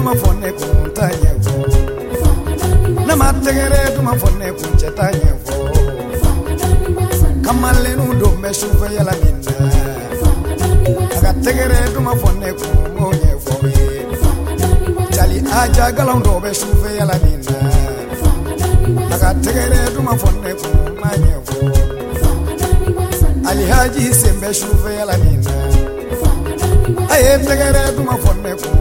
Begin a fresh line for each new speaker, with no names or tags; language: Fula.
duma fonne kun tanya fo nama tegere duma fonne kun cetanya fo kamalle nu do me shufa yala minna aga tegere duma fonne kun moye fo jali aja galon do be shufa yala minna aga tegere duma fonne kun manye fo ali haji sembe shufa yala minna aye tegere duma fonne kun